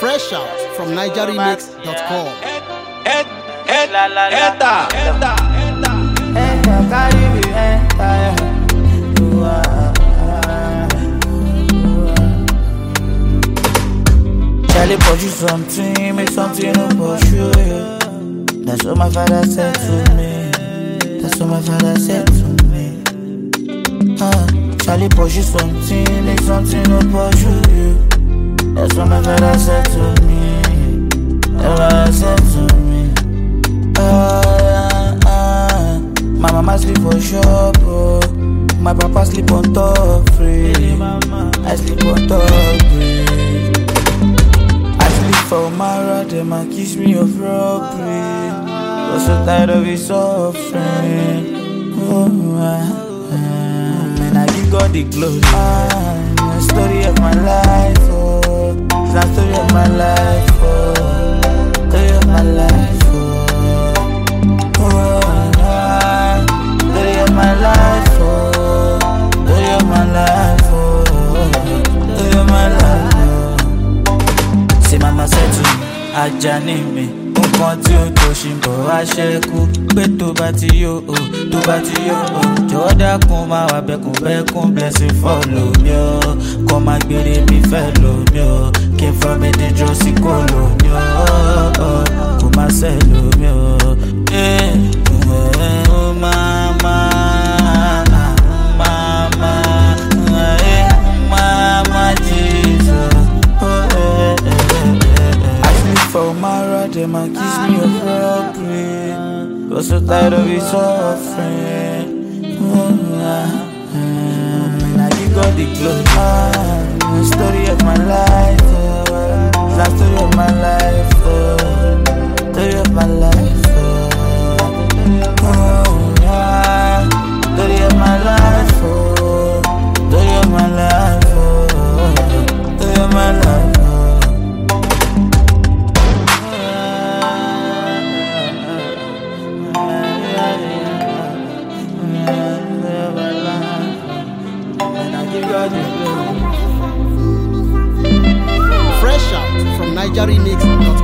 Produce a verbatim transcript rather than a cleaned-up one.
Fresh out from niger remix dot com. Enta, enta, Enter, carry me, enter. You are. Charlie pursue something, make something no pursue you. That's what my father said to me. That's what my father said to me. Uh, Charlie pursue something, make something no pursue you. That's what my father said to me. That's what I said to me. Uh, uh, my mama sleep for shop, oh. My papa sleep on top free. I sleep on top free. I sleep for Mara, them and kiss me of robbery. Was so tired of his suffering. Oh, uh, uh, and I give God the glory. Ah, the story of my life, oh. It's the story of my life, oh. Story of my life, oh. My life, oh, story of my life, oh, story of my life, oh. See mama said to me, Ajani mi, nǹkan tí ó tó ṣì ń bọ̀ wá ṣẹ́kù. Pé tó bá ti yó o, tó bá ti yó o, jọ̀wọ́ dákun máa wà bẹ́kùn bẹ́kùn blessing follow mi o. Kọ́ máa gbére mi fẹ́ lò mí o, kí n fọ́ mi dídúró sí kò lò mí o. Kò má ṣẹ́ lò mí o. Oh mama. For Mara, them and kiss me of robbery. Got so tired of his suffering. Oh, ah, ah. And I give God the glory. Ah, the story of my life, oh. The story of my life, oh. Story of my life, oh. Oh, ah. Story of my life, oh. Story of my life, oh. Story of my life. Fresh out from niger remix dot com.